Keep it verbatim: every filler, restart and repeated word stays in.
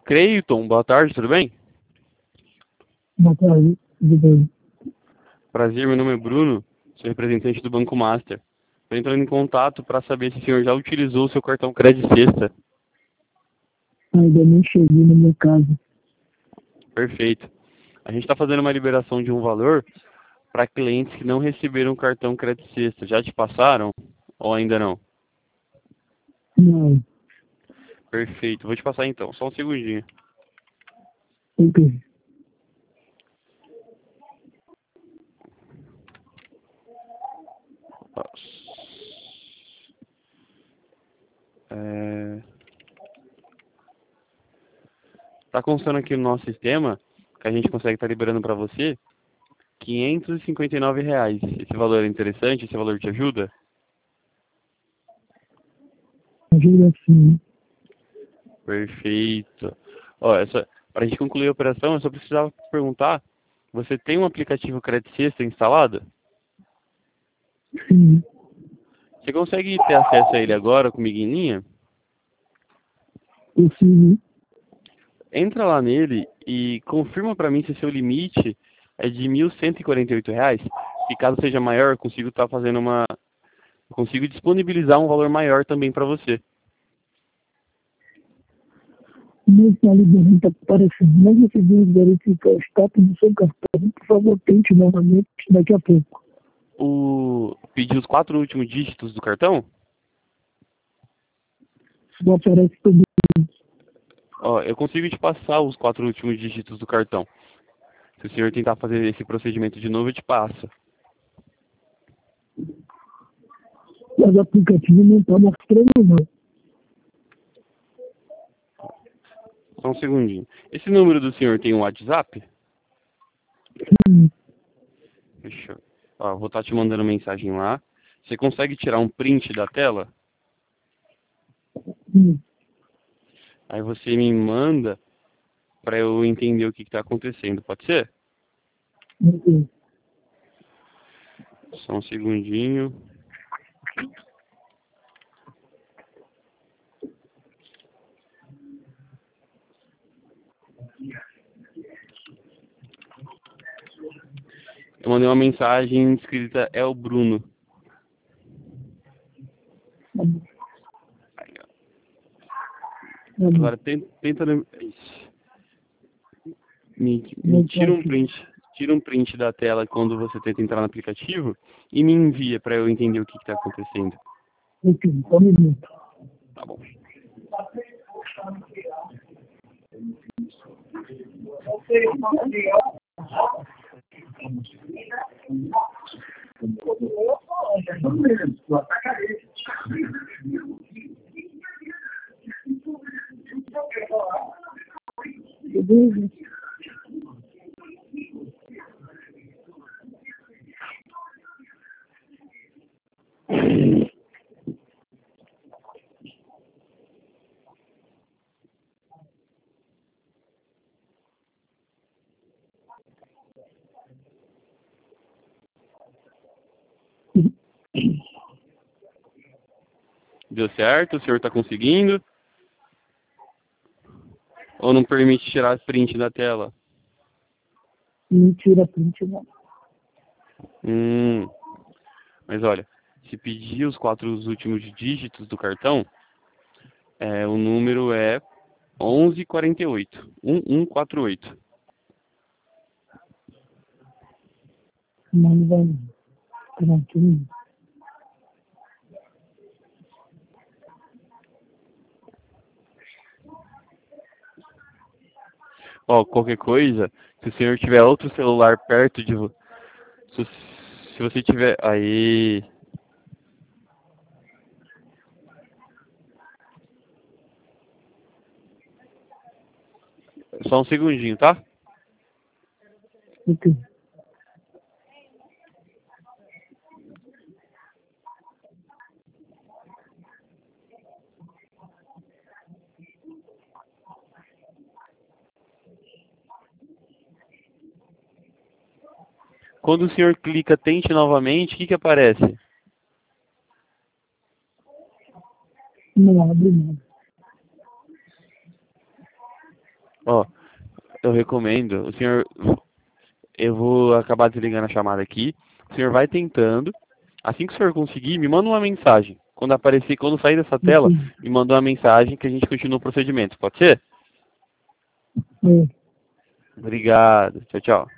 Creiton, boa tarde, tudo bem? Boa tarde, tudo bem? Prazer, meu nome é Bruno, sou representante do Banco Master. Estou entrando em contato para saber se o senhor já utilizou o seu cartão Crédito Sexta. Ainda nem cheguei no meu caso. Perfeito. A gente está fazendo uma liberação de um valor para clientes que não receberam o cartão Crédito Sexta. Já te passaram ou ainda não? Não, Perfeito, vou te passar então, só um segundinho. ok. É... Tá constando aqui no nosso sistema que a gente consegue estar liberando para você quinhentos e cinquenta e nove reais. Esse valor é interessante? Esse valor te ajuda? Ajuda sim. Perfeito. Ó, essa, para a gente concluir a operação, eu só precisava perguntar, você tem um aplicativo Crédito Sexta instalado? Sim, Você consegue ter acesso a ele agora comigo em linha? consigo. Entra lá nele e confirma para mim se seu limite é de mil cento e quarenta e oito reais. E caso seja maior, eu consigo estar fazendo uma... eu consigo disponibilizar um valor maior também para você. Não está liberando, está aparecendo. Não conseguimos verificar o status do seu cartão. Por favor, tente novamente daqui a pouco. O... Pedir os quatro últimos dígitos do cartão? Não aparece tudo. Ó, eu consigo te passar os quatro últimos dígitos do cartão. Se o senhor tentar fazer esse procedimento de novo, eu te passo. Mas o aplicativo não está mostrando, não. Só um segundinho. Esse número do senhor tem um WhatsApp? Sim, Fechou. Ó, vou estar te mandando mensagem lá. Você consegue tirar um print da tela? sim. Aí você me manda para eu entender o que está acontecendo. Pode ser? Ok. Só um segundinho. Eu mandei uma mensagem escrita é o Bruno. Tá bom. Aí, ó. Tá bom. Agora tenta, tenta Ixi. me, me Vou tira um aqui. print, tira um print da tela quando você tenta entrar no aplicativo e me envia para eu entender o que está acontecendo. Ok, só um minuto. Tá bom. Beleza? Deu certo? O senhor está conseguindo? Ou não permite tirar print da tela? Não tira print, não. Hum, mas olha, se pedir os quatro últimos dígitos do cartão, é, o número é onze quarenta e oito. um um quatro oito. Não, não vai não. Pronto, um minuto. Ó, qualquer coisa, se o senhor tiver outro celular perto de você, se, se você tiver... Aí... Só um segundinho, tá? Ok. Quando o senhor clica tente novamente, o que que aparece? Não abre, não. Ó, eu recomendo, o senhor, eu vou acabar desligando a chamada aqui, o senhor vai tentando, assim que o senhor conseguir, me manda uma mensagem. Quando aparecer, quando sair dessa tela, Entendi. me manda uma mensagem que a gente continua o procedimento, pode ser? É. Obrigado, tchau, tchau.